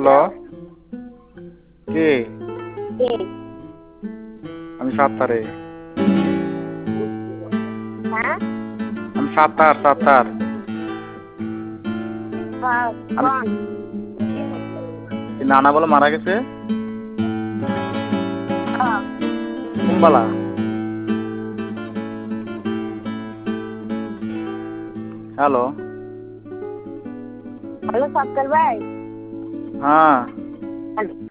Hello, কে? কে? আমি সাত্তারে। হ্যাঁ? আমি সাত্তার। আমি কোন? নানা বলে মারা গেছে হ্যাঁ। কুম্বালা। হ্যালো। হ্যালো সত্তর ভাই। হ্যাঁ।